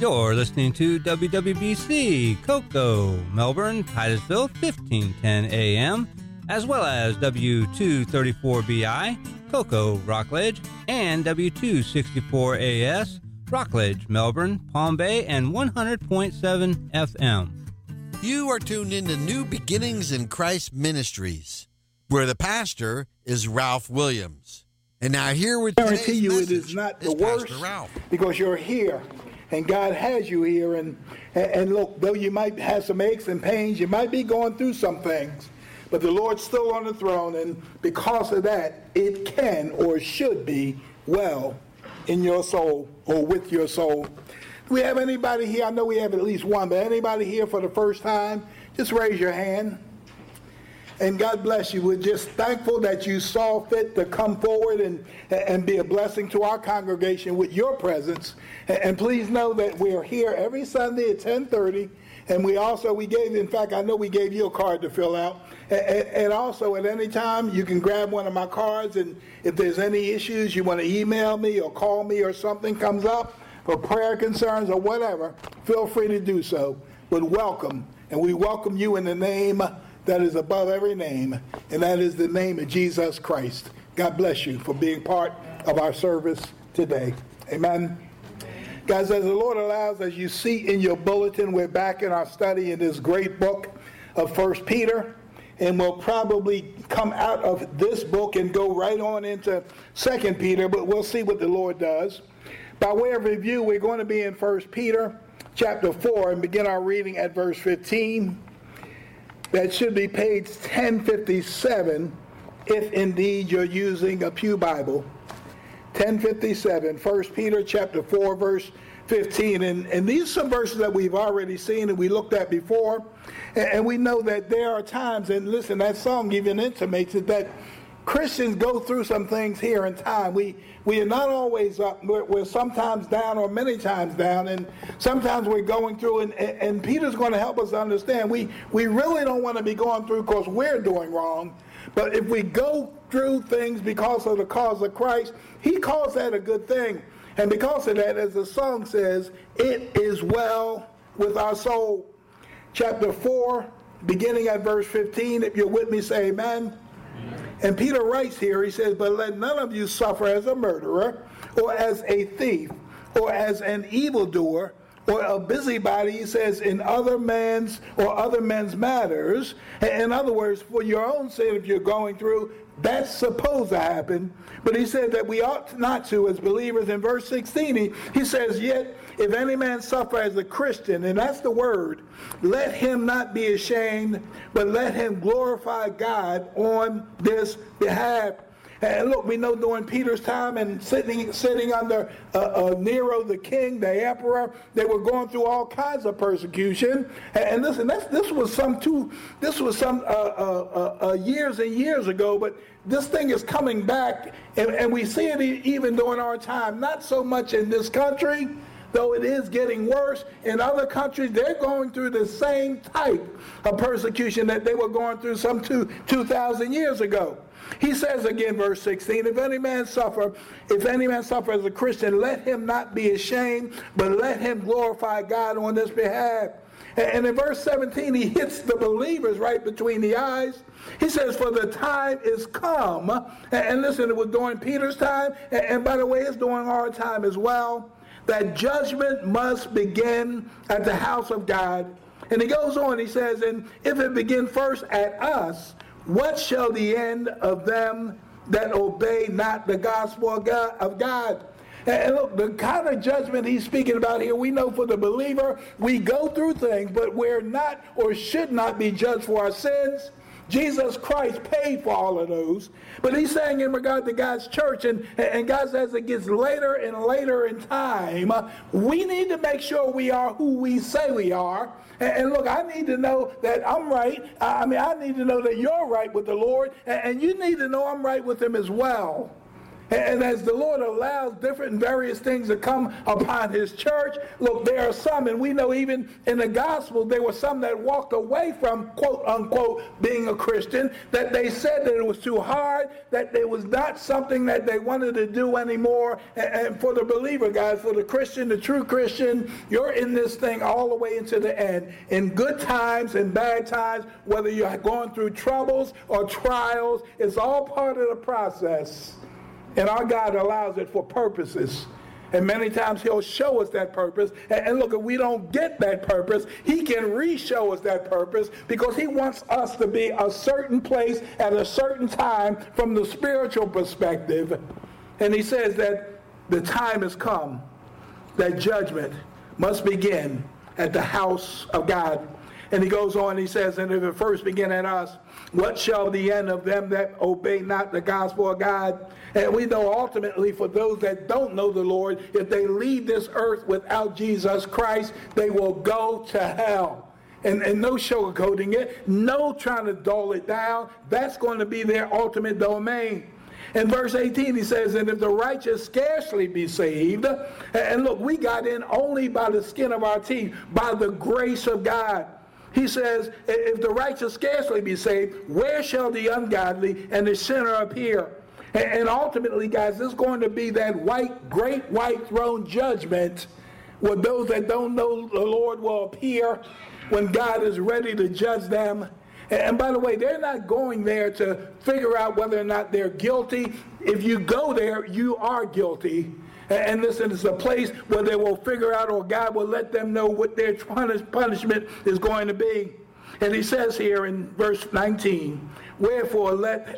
You're listening to WWBC, Cocoa, Melbourne, Titusville, 1510 AM, as well as W234BI, Cocoa, Rockledge, and W264AS, Rockledge, Melbourne, Palm Bay, and 100.7 FM. You are tuned into New Beginnings in Christ Ministries, where the pastor is Ralph Williams. And now here with today's message, I guarantee you it is not the worst, because you're here. And God has you here, and look, though you might have some aches and pains, you might be going through some things, but the Lord's still on the throne, and because of that, it can or should be well in your soul or with your soul. Do we have anybody here? I know we have at least one, but anybody here for the first time? Just raise your hand. And God bless you. We're just thankful that you saw fit to come forward and be a blessing to our congregation with your presence. And please know that we're here every Sunday at 10:30. And we gave, in fact, I know we gave you a card to fill out. And also at any time, you can grab one of my cards. And if there's any issues, you want to email me or call me or something comes up for prayer concerns or whatever, feel free to do so. But welcome. And we welcome you in the name that is above every name, and that is the name of Jesus Christ. God bless you for being part of our service today. Amen. Guys, as the Lord allows, as you see in your bulletin, we're back in our study in this great book of 1 Peter, and we'll probably come out of this book and go right on into 2 Peter, but we'll see what the Lord does. By way of review, we're going to be in 1 Peter chapter 4 and begin our reading at verse 15. That should be page 1057 if indeed you're using a Pew Bible. 1057, 1 Peter chapter 4, verse 15. And these are some verses that we've already seen and we looked at before. And we know that there are times, and listen, that song even intimates it, that Christians go through some things here in time. We are not always up. We're sometimes down or many times down, and sometimes we're going through, and Peter's going to help us understand. We really don't want to be going through because we're doing wrong, but if we go through things because of the cause of Christ, he calls that a good thing. And because of that, as the song says, it is well with our soul. Chapter 4, beginning at verse 15, if you're with me, say amen. And Peter writes here, he says, but let none of you suffer as a murderer, or as a thief, or as an evildoer, or a busybody, he says, in other men's matters. In other words, for your own sin, if you're going through, that's supposed to happen. But he said that we ought not to as believers. In verse 16, he says, yet if any man suffer as a Christian, and that's the word, let him not be ashamed, but let him glorify God on this behalf. And look, we know during Peter's time and sitting under Nero the king, the emperor, they were going through all kinds of persecution. And listen, this was some years and years ago, but this thing is coming back, and we see it even during our time. Not so much in this country, though it is getting worse. In other countries, they're going through the same type of persecution that they were going through some 2,000 years ago. He says again, verse 16, if any man suffer as a Christian, let him not be ashamed, but let him glorify God on this behalf. And in verse 17, he hits the believers right between the eyes. He says, for the time is come. And listen, it was during Peter's time, and by the way, it's during our time as well, that judgment must begin at the house of God. And he goes on, he says, and if it begin first at us, what shall the end of them that obey not the gospel of God? And look, the kind of judgment he's speaking about here, we know for the believer, we go through things, but we're not or should not be judged for our sins. Jesus Christ paid for all of those. But he's saying in regard to God's church, and God says it gets later and later in time, we need to make sure we are who we say we are. And look, I need to know that I'm right. I need to know that you're right with the Lord, and you need to know I'm right with him as well. And as the Lord allows different and various things to come upon his church, look, there are some, and we know even in the gospel, there were some that walked away from, quote unquote, being a Christian, that they said that it was too hard, that it was not something that they wanted to do anymore. And for the believer, guys, for the Christian, the true Christian, you're in this thing all the way into the end. In good times and bad times, whether you're going through troubles or trials, it's all part of the process. And our God allows it for purposes. And many times he'll show us that purpose. And look, if we don't get that purpose, he can re-show us that purpose because he wants us to be a certain place at a certain time from the spiritual perspective. And he says that the time has come that judgment must begin at the house of God. And he goes on, he says, and if it first begin at us, what shall the end of them that obey not the gospel of God? And we know ultimately for those that don't know the Lord, if they leave this earth without Jesus Christ, they will go to hell. And no sugarcoating it, no trying to dull it down. That's going to be their ultimate domain. In verse 18, he says, and if the righteous scarcely be saved, and look, we got in only by the skin of our teeth, by the grace of God. He says, if the righteous scarcely be saved, where shall the ungodly and the sinner appear? And ultimately, guys, there's going to be that great white throne judgment where those that don't know the Lord will appear when God is ready to judge them. And by the way, they're not going there to figure out whether or not they're guilty. If you go there, you are guilty. And listen, it's a place where they will figure out, or God will let them know what their punishment is going to be. And he says here in verse 19, wherefore let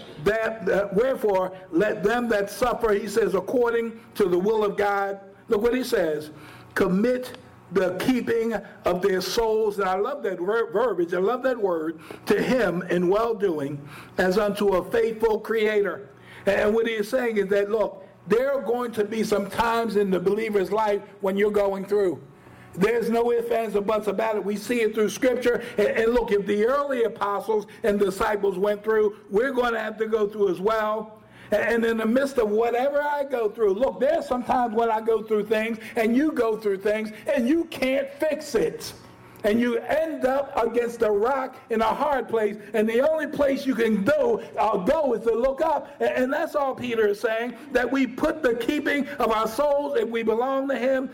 them that suffer, he says, according to the will of God. Look what he says, commit the keeping of their souls, and I love that verbiage, I love that word, to him in well-doing, as unto a faithful creator. And what he is saying is that, look, there are going to be some times in the believer's life when you're going through. There's no ifs, ands, or buts about it. We see it through Scripture. And look, if the early apostles and disciples went through, we're going to have to go through as well. And in the midst of whatever I go through, look, there's sometimes when I go through things, and you go through things, and you can't fix it. And you end up against a rock in a hard place, and the only place you can go is to look up. And that's all Peter is saying, that we put the keeping of our souls, if we belong to him,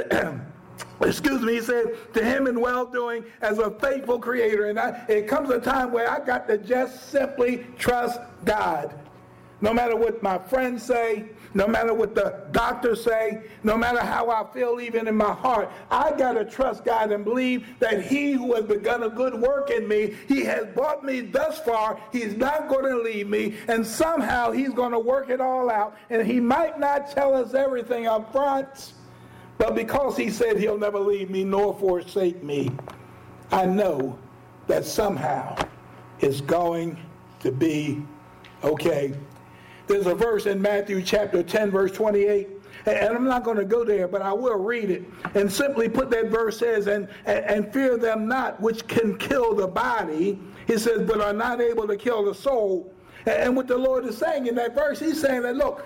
he said, to him in well-doing as a faithful creator. And it comes a time where I got to just simply trust God. No matter what my friends say, no matter what the doctors say, no matter how I feel even in my heart, I got to trust God and believe that he who has begun a good work in me, he has brought me thus far, he's not going to leave me, and somehow he's going to work it all out. And he might not tell us everything up front, but because he said he'll never leave me nor forsake me, I know that somehow it's going to be okay. There's a verse in Matthew chapter 10, verse 28, and I'm not going to go there, but I will read it. And simply put, that verse says, and fear them not which can kill the body, he says, but are not able to kill the soul. And what the Lord is saying in that verse, he's saying that, look,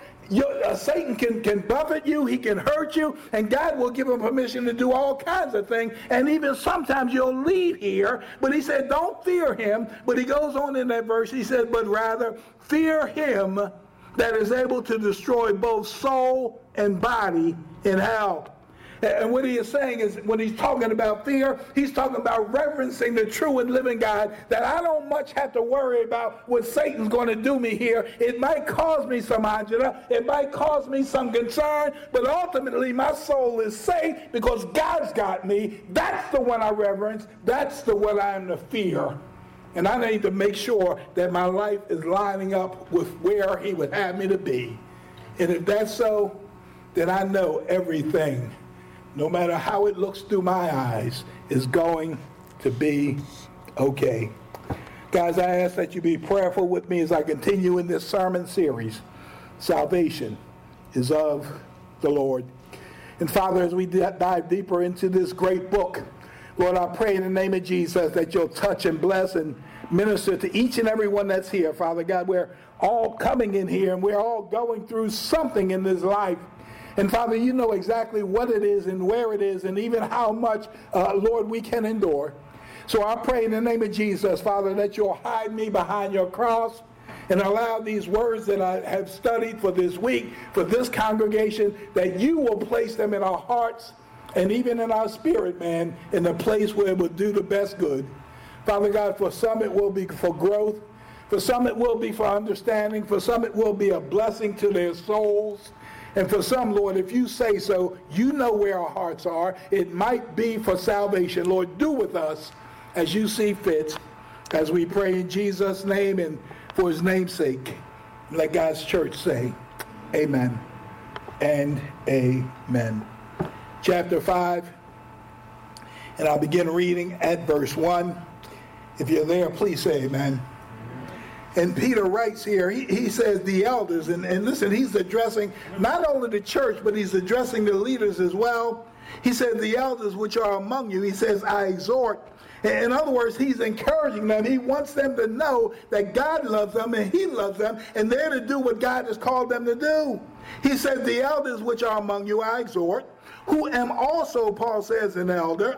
Satan can buffet you, he can hurt you, and God will give him permission to do all kinds of things, and even sometimes you'll leave here. But he said, don't fear him. But he goes on in that verse, he says, but rather fear him that is able to destroy both soul and body in hell. And what he is saying is, when he's talking about fear, he's talking about reverencing the true and living God, that I don't much have to worry about what Satan's going to do me here. It might cause me some agita, it might cause me some concern, but ultimately my soul is safe because God's got me. That's the one I reverence. That's the one I am to fear. And I need to make sure that my life is lining up with where he would have me to be. And if that's so, then I know everything, no matter how it looks through my eyes, is going to be okay. Guys, I ask that you be prayerful with me as I continue in this sermon series. Salvation is of the Lord. And Father, as we dive deeper into this great book, Lord, I pray in the name of Jesus that you'll touch and bless and minister to each and every one that's here, Father God. We're all coming in here and we're all going through something in this life. And Father, you know exactly what it is and where it is and even how much, Lord, we can endure. So I pray in the name of Jesus, Father, that you'll hide me behind your cross and allow these words that I have studied for this week, for this congregation, that you will place them in our hearts and even in our spirit, man, in the place where it will do the best good. Father God, for some it will be for growth. For some it will be for understanding. For some it will be a blessing to their souls. And for some, Lord, if you say so, you know where our hearts are. It might be for salvation. Lord, do with us as you see fit, as we pray in Jesus' name and for his name's sake. Let God's church say, amen and amen. Chapter 5, and I'll begin reading at verse 1. If you're there, please say amen. And Peter writes here, he says the elders, and listen, he's addressing not only the church, but he's addressing the leaders as well. He says the elders which are among you, he says, I exhort. In other words, he's encouraging them. He wants them to know that God loves them and he loves them, and they're to do what God has called them to do. He says the elders which are among you, I exhort, who am also, Peter says an elder,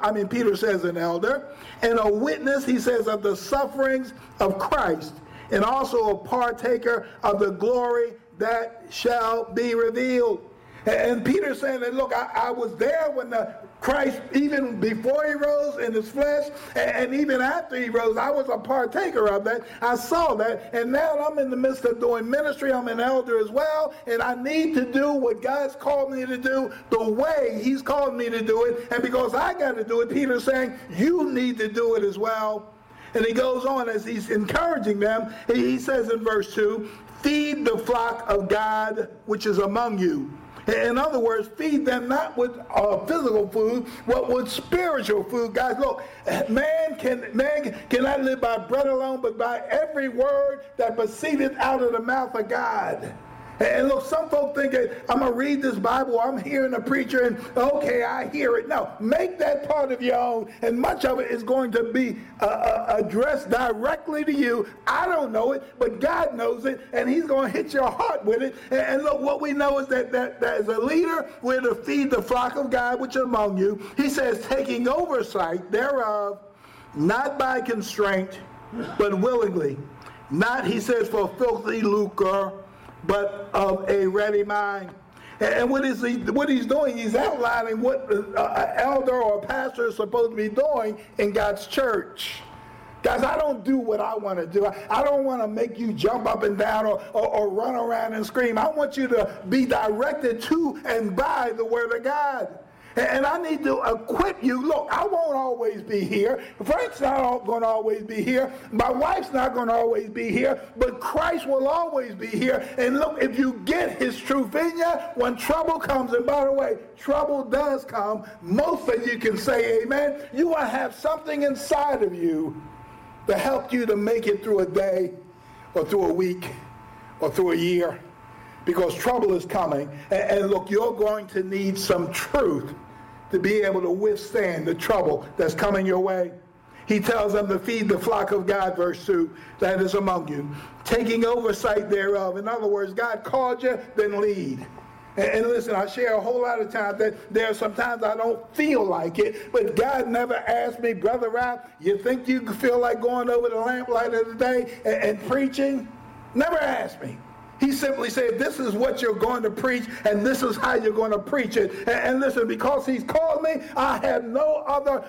and a witness, he says, of the sufferings of Christ, and also a partaker of the glory that shall be revealed. And Peter's saying that, look, I was there when Christ, even before he rose in his flesh, and even after he rose, I was a partaker of that. I saw that, and now I'm in the midst of doing ministry. I'm an elder as well, and I need to do what God's called me to do the way he's called me to do it. And because I got to do it, Peter's saying, you need to do it as well. And he goes on as he's encouraging them. He says in verse 2, feed the flock of God which is among you. In other words, feed them not with physical food, but with spiritual food. Guys, look, man cannot live by bread alone, but by every word that proceedeth out of the mouth of God. And look, some folk think that I'm going to read this Bible, I'm hearing a preacher, and okay, I hear it. No, make that part of your own, and much of it is going to be addressed directly to you. I don't know it, but God knows it, and he's going to hit your heart with it. And look, what we know is that as a leader, we're to feed the flock of God which is among you. He says, taking oversight thereof, not by constraint, but willingly. Not, he says, for filthy lucre, but of a ready mind. And what he's doing, he's outlining what an elder or a pastor is supposed to be doing in God's church. Guys, I don't do what I want to do. I don't want to make you jump up and down or run around and scream. I want you to be directed to and by the Word of God. And I need to equip you. Look, I won't always be here. Frank's not going to always be here. My wife's not going to always be here. But Christ will always be here. And look, if you get his truth in you, when trouble comes, and by the way, trouble does come, most of you can say amen. You will have something inside of you to help you to make it through a day or through a week or through a year. Because trouble is coming. And look, you're going to need some truth to be able to withstand the trouble that's coming your way. He tells them to feed the flock of God, verse 2, that is among you, taking oversight thereof. In other words, God called you, then lead. And listen, I share a whole lot of times that there are sometimes I don't feel like it, but God never asked me, Brother Ralph, you think you feel like going over the lamplight of the day and preaching? Never asked me. He simply said, this is what you're going to preach, and this is how you're going to preach it. And listen, because he's called me, I have no other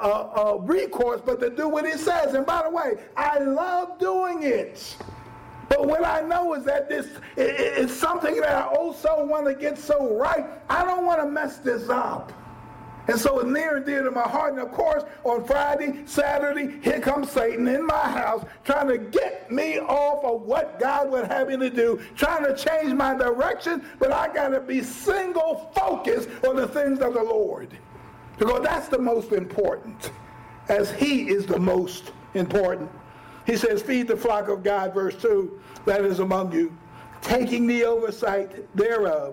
recourse but to do what he says. And by the way, I love doing it. But what I know is that this is something that I also want to get so right. I don't want to mess this up. And so it's near and dear to my heart. And of course, on Friday, Saturday, here comes Satan in my house trying to get me off of what God would have me to do, trying to change my direction. But I got to be single focused on the things of the Lord. Because that's the most important, as he is the most important. He says, feed the flock of God, verse 2, that is among you, taking the oversight thereof.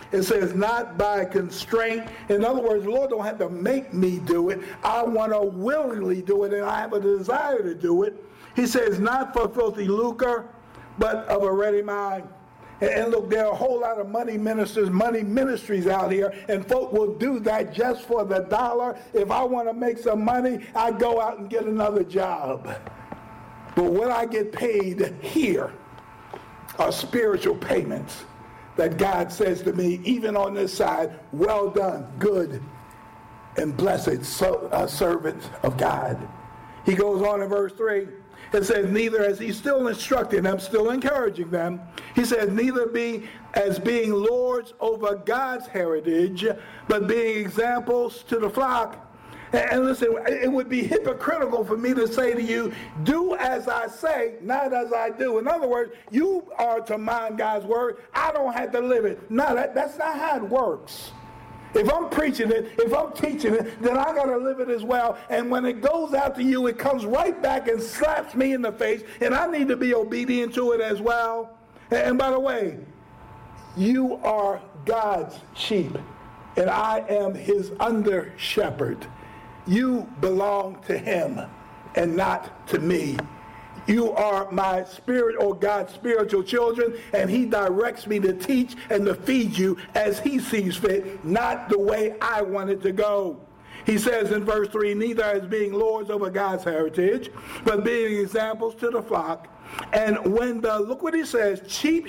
It says, not by constraint. In other words, the Lord don't have to make me do it. I want to willingly do it, and I have a desire to do it. He says, not for filthy lucre, but of a ready mind. And look, there are a whole lot of money ministries out here, and folk will do that just for the dollar. If I want to make some money, I go out and get another job. But what I get paid here are spiritual payments that God says to me, even on this side, well done, good and blessed servant of God. He goes on in verse 3. It says, neither, as he's still instructing them, still encouraging them, he says, neither be as being lords over God's heritage, but being examples to the flock. And listen, it would be hypocritical for me to say to you, do as I say, not as I do. In other words, you are to mind God's word. I don't have to live it. No, that's not how it works. If I'm preaching it, if I'm teaching it, then I got to live it as well. And when it goes out to you, it comes right back and slaps me in the face, and I need to be obedient to it as well. And by the way, you are God's sheep, and I am his under shepherd. You belong to him and not to me. You are my spirit or God's spiritual children, and he directs me to teach and to feed you as he sees fit, not the way I want it to go. He says in verse 3, neither as being lords over God's heritage, but being examples to the flock. And when look what he says, chief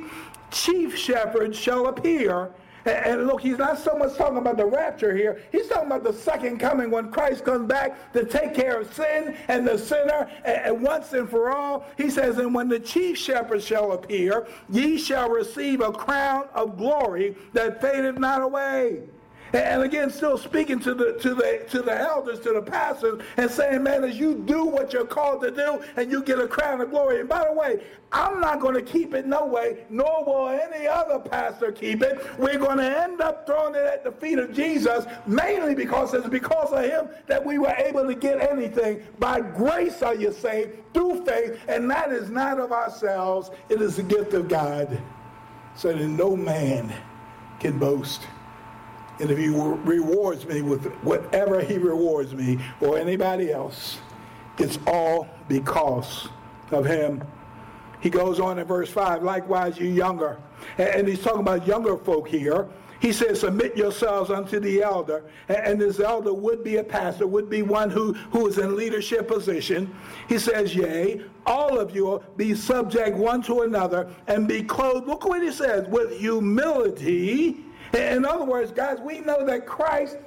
shepherds shall appear. And look, he's not so much talking about the rapture here. He's talking about the second coming when Christ comes back to take care of sin and the sinner and once and for all. He says, and when the chief shepherd shall appear, ye shall receive a crown of glory that fadeth not away. And again, still speaking to the elders, to the pastors, and saying, man, as you do what you're called to do, and you get a crown of glory. And by the way, I'm not going to keep it no way, nor will any other pastor keep it. We're going to end up throwing it at the feet of Jesus, mainly because it's because of him that we were able to get anything. By grace are you saved, through faith, and that is not of ourselves. It is the gift of God, so that no man can boast. And if he rewards me with whatever he rewards me or anybody else, it's all because of him. He goes on in verse 5, likewise you younger. And he's talking about younger folk here. He says, submit yourselves unto the elder. And this elder would be a pastor, would be one who is in leadership position. He says, yea, all of you be subject one to another and be clothed, look what he says, with humility. In other words, guys, we know that Christ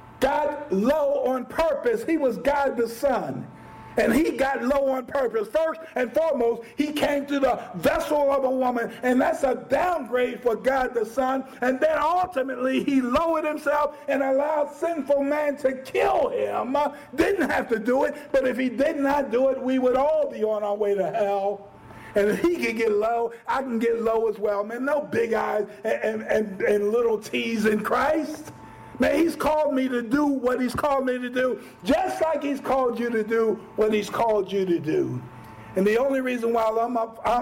got low on purpose. He was God the Son. And he got low on purpose. First and foremost, he came to the vessel of a woman. And that's a downgrade for God the Son. And then ultimately, he lowered himself and allowed sinful man to kill him. Didn't have to do it. But if he did not do it, we would all be on our way to hell. And if he can get low, I can get low as well. Man, no big eyes and little T's in Christ. Man, he's called me to do what he's called me to do, just like he's called you to do what he's called you to do. And the only reason why I'm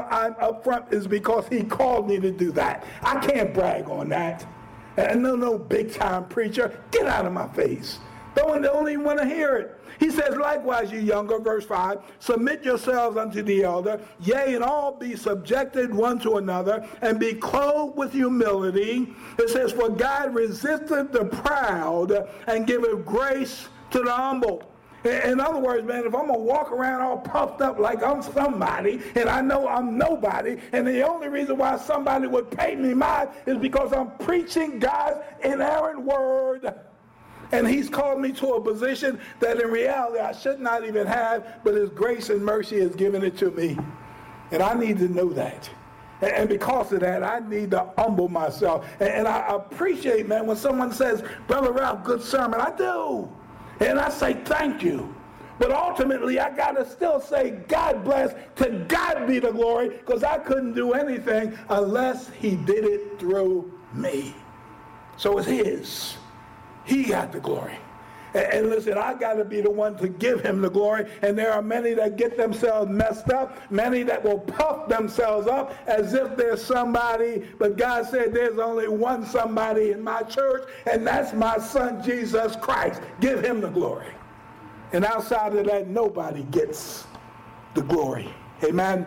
up front is because he called me to do that. I can't brag on that. And no big-time preacher. Get out of my face. Don't even want to hear it. He says, likewise, you younger, verse 5, submit yourselves unto the elder, yea, and all be subjected one to another, and be clothed with humility. It says, for God resisteth the proud, and giveth grace to the humble. In other words, man, if I'm going to walk around all puffed up like I'm somebody, and I know I'm nobody, and the only reason why somebody would pay me mine is because I'm preaching God's inerrant word. And he's called me to a position that in reality I should not even have, but his grace and mercy has given it to me. And I need to know that. And because of that, I need to humble myself. And I appreciate, man, when someone says, Brother Ralph, good sermon. I do. And I say thank you. But ultimately, I got to still say, God bless, to God be the glory, because I couldn't do anything unless he did it through me. So it's his. He got the glory. And listen, I got to be the one to give him the glory. And there are many that get themselves messed up, many that will puff themselves up as if there's somebody. But God said there's only one somebody in my church, and that's my son, Jesus Christ. Give him the glory. And outside of that, nobody gets the glory. Amen?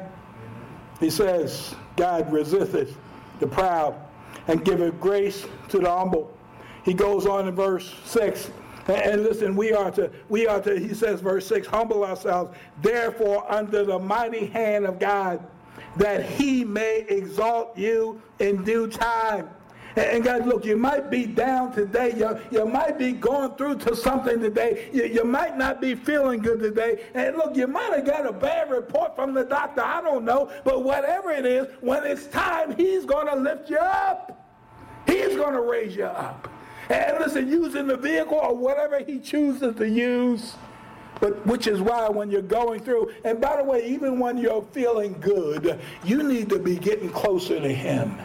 He says, God resisteth the proud and giveth grace to the humble. He goes on in verse 6. And listen, we are to, he says, verse 6, humble ourselves, therefore, under the mighty hand of God, that he may exalt you in due time. And guys, look, you might be down today. You might be going through to something today. You might not be feeling good today. And look, you might have got a bad report from the doctor. I don't know. But whatever it is, when it's time, he's going to lift you up. He's going to raise you up. And listen, using the vehicle or whatever he chooses to use. But which is why when you're going through, and by the way, even when you're feeling good, you need to be getting closer to him.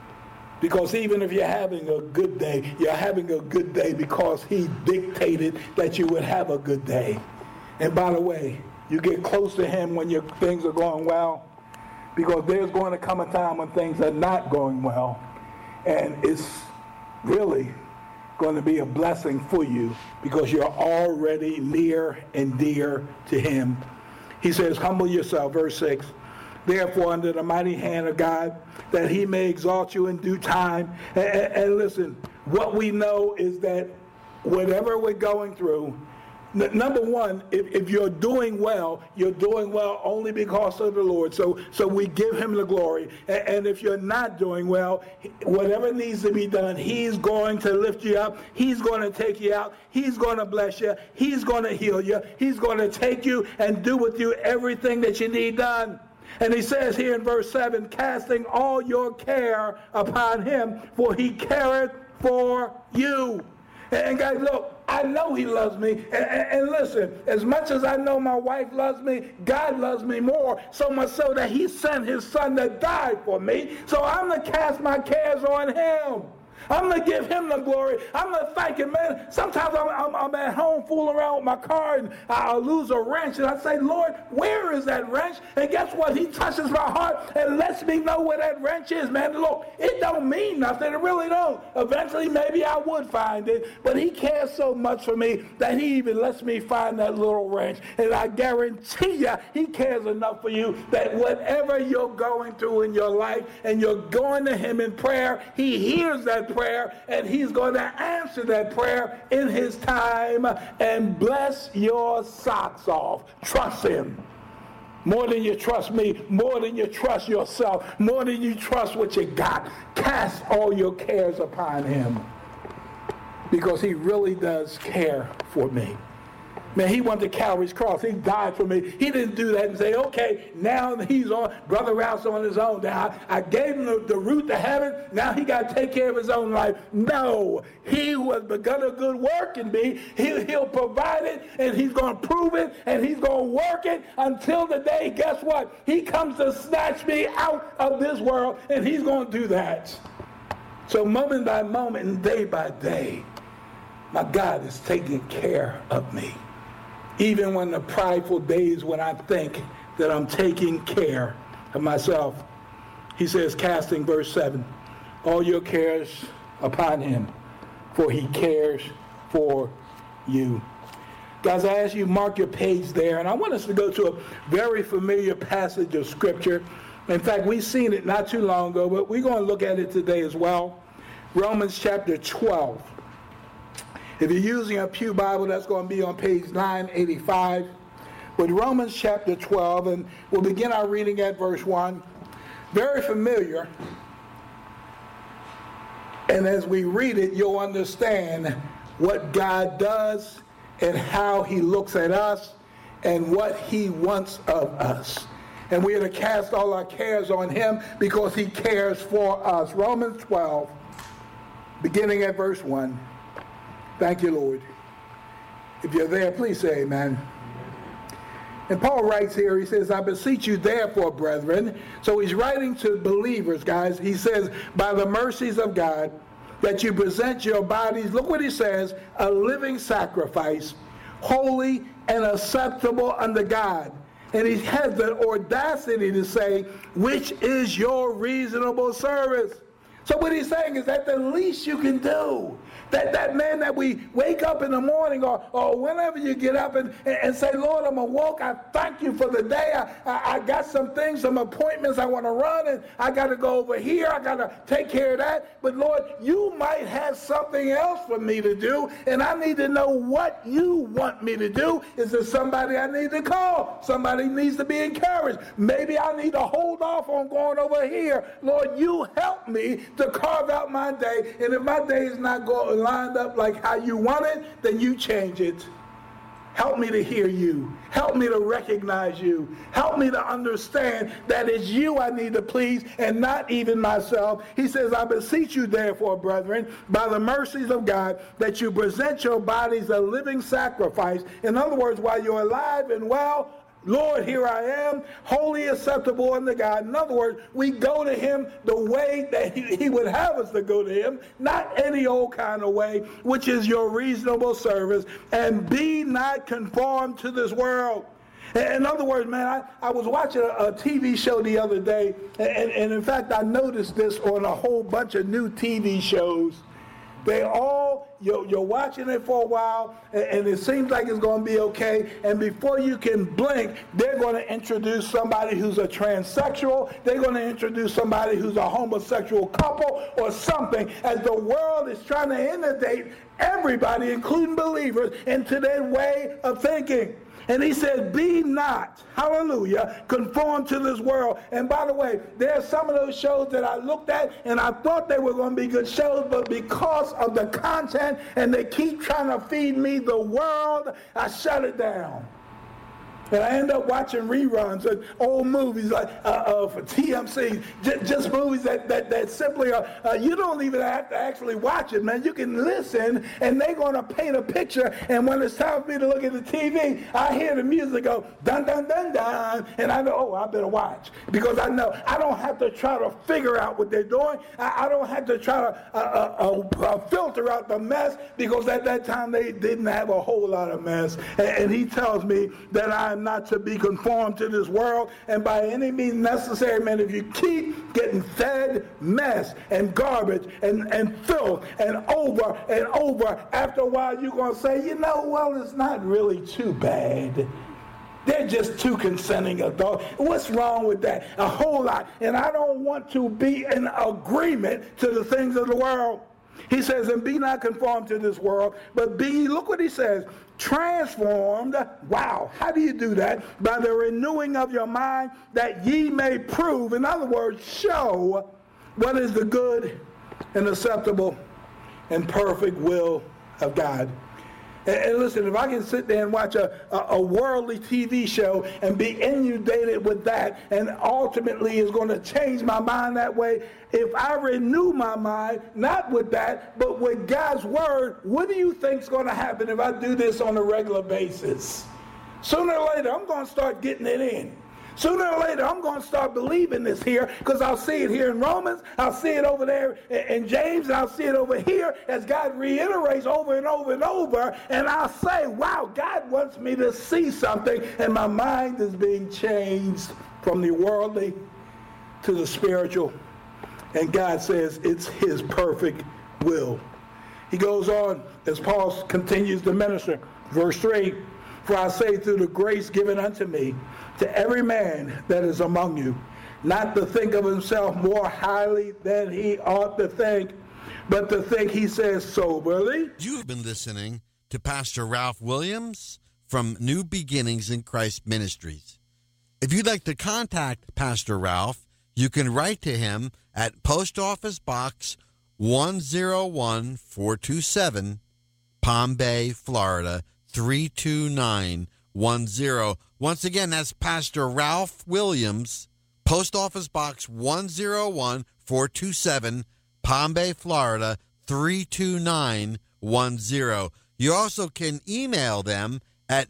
Because even if you're having a good day, you're having a good day because he dictated that you would have a good day. And by the way, you get close to him when your things are going well, because there's going to come a time when things are not going well. And it's really going to be a blessing for you because you're already near and dear to him. He says, humble yourself, verse 6. Therefore, under the mighty hand of God, that he may exalt you in due time. And listen, what we know is that whatever we're going through, number one, if you're doing well only because of the Lord. So we give him the glory. And if you're not doing well, whatever needs to be done, he's going to lift you up. He's going to take you out. He's going to bless you. He's going to heal you. He's going to take you and do with you everything that you need done. And he says here in verse 7, casting all your care upon him, for he careth for you. And guys, look, I know he loves me. And listen, as much as I know my wife loves me, God loves me more, so much so that he sent his son to die for me. So I'm going to cast my cares on him. I'm going to give him the glory. I'm going to thank him, man. Sometimes I'm at home fooling around with my car and I'll lose a wrench. And I say, Lord, where is that wrench? And guess what? He touches my heart and lets me know where that wrench is, man. Look, it don't mean nothing. It really don't. Eventually, maybe I would find it. But he cares so much for me that he even lets me find that little wrench. And I guarantee you, he cares enough for you that whatever you're going through in your life and you're going to him in prayer, he hears that prayer, and he's going to answer that prayer in his time and bless your socks off. Trust him. More than you trust me, more than you trust yourself, more than you trust what you got. Cast all your cares upon him, because he really does care for me. Man, he went to Calvary's cross. He died for me. He didn't do that and say, okay, now he's on, Brother Ralph's on his own. Now, I gave him the route to heaven. Now he got to take care of his own life. No, he who has begun a good work in me, he'll provide it, and he's going to prove it, and he's going to work it until the day, guess what? He comes to snatch me out of this world, and he's going to do that. So moment by moment and day by day, my God is taking care of me. Even when the prideful days when I think that I'm taking care of myself. He says, casting, verse 7, all your cares upon him, for he cares for you. Guys, I ask you, mark your page there, and I want us to go to a very familiar passage of Scripture. In fact, we've seen it not too long ago, but we're going to look at it today as well. Romans chapter 12. If you're using a Pew Bible, that's going to be on page 985. But Romans chapter 12, and we'll begin our reading at verse 1. Very familiar. And as we read it, you'll understand what God does and how he looks at us and what he wants of us. And we are to cast all our cares on him because he cares for us. Romans 12, beginning at verse 1. Thank you, Lord. If you're there, please say amen. And Paul writes here, he says, I beseech you therefore, brethren. So he's writing to believers, guys. He says, by the mercies of God, that you present your bodies, look what he says, a living sacrifice, holy and acceptable unto God. And he has the audacity to say, which is your reasonable service. So what he's saying is that the least you can do, that man that we wake up in the morning or whenever you get up and say, Lord, I'm awoke. I thank you for the day. I got some things, some appointments I want to run, and I got to go over here. I got to take care of that. But Lord, you might have something else for me to do, and I need to know what you want me to do. Is there somebody I need to call? Somebody needs to be encouraged. Maybe I need to hold off on going over here. Lord, you help me to carve out my day, and if my day is not lined up like how you want it, then you change it. Help me to hear you. Help me to recognize you. Help me to understand that it's you I need to please and not even myself. He says, I beseech you therefore, brethren, by the mercies of God, that you present your bodies a living sacrifice. In other words, while you're alive and well, Lord, here I am, wholly acceptable unto God. In other words, we go to him the way that he would have us to go to him, not any old kind of way, which is your reasonable service, and be not conformed to this world. In other words, man, I was watching a TV show the other day, and in fact, I noticed this on a whole bunch of new TV shows. They all, you're watching it for a while, and it seems like it's going to be okay, and before you can blink, they're going to introduce somebody who's a transsexual, they're going to introduce somebody who's a homosexual couple or something, as the world is trying to inundate everybody, including believers, into their way of thinking. And he says, be not, hallelujah, conformed to this world. And by the way, there are some of those shows that I looked at and I thought they were going to be good shows, but because of the content and they keep trying to feed me the world, I shut it down. And I end up watching reruns of old movies like for TMC, just movies that simply are, you don't even have to actually watch it, man. You can listen, and they're going to paint a picture, and when it's time for me to look at the TV, I hear the music go, dun, dun, dun, dun, and I know, oh, I better watch, because I know I don't have to try to figure out what they're doing. I don't have to try to filter out the mess, because at that time they didn't have a whole lot of mess. And he tells me that I'm not to be conformed to this world, and by any means necessary, man, if you keep getting fed mess and garbage and filth and over, after a while you're going to say, you know, well, it's not really too bad. They're just too consenting adults. What's wrong with that? A whole lot. And I don't want to be in agreement to the things of the world. He says, and be not conformed to this world, but be, look what he says, transformed. Wow, how do you do that? By the renewing of your mind, that ye may prove, in other words, show what is the good and acceptable and perfect will of God. And listen, if I can sit there and watch a worldly TV show and be inundated with that, and ultimately is going to change my mind that way, if I renew my mind, not with that, but with God's word, what do you think is going to happen if I do this on a regular basis? Sooner or later, I'm going to start getting it in. Sooner or later, I'm going to start believing this here, because I'll see it here in Romans, I'll see it over there in James, and I'll see it over here as God reiterates over and over and over, and I'll say, wow, God wants me to see something, and my mind is being changed from the worldly to the spiritual, and God says it's his perfect will. He goes on, as Paul continues to minister, verse 3, for I say through the grace given unto me, to every man that is among you, not to think of himself more highly than he ought to think, but to think, he says, soberly. You've been listening to Pastor Ralph Williams from New Beginnings in Christ Ministries. If you'd like to contact Pastor Ralph, you can write to him at Post Office Box 101427, Palm Bay, Florida, 32910. Once again, that's Pastor Ralph Williams, Post Office Box 101427, Palm Bay, Florida, 32910. You also can email them at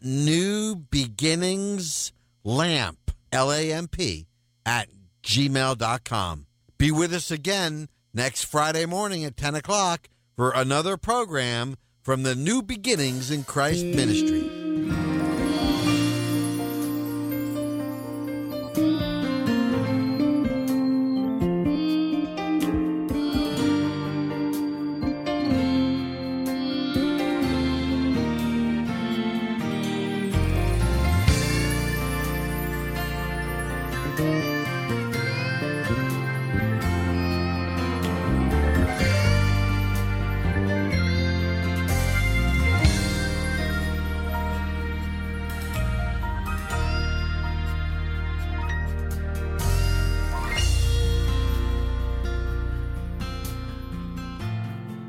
newbeginningslamp, LAMP, at gmail.com. Be with us again next Friday morning at 10 o'clock for another program from the New Beginnings in Christ Ministry.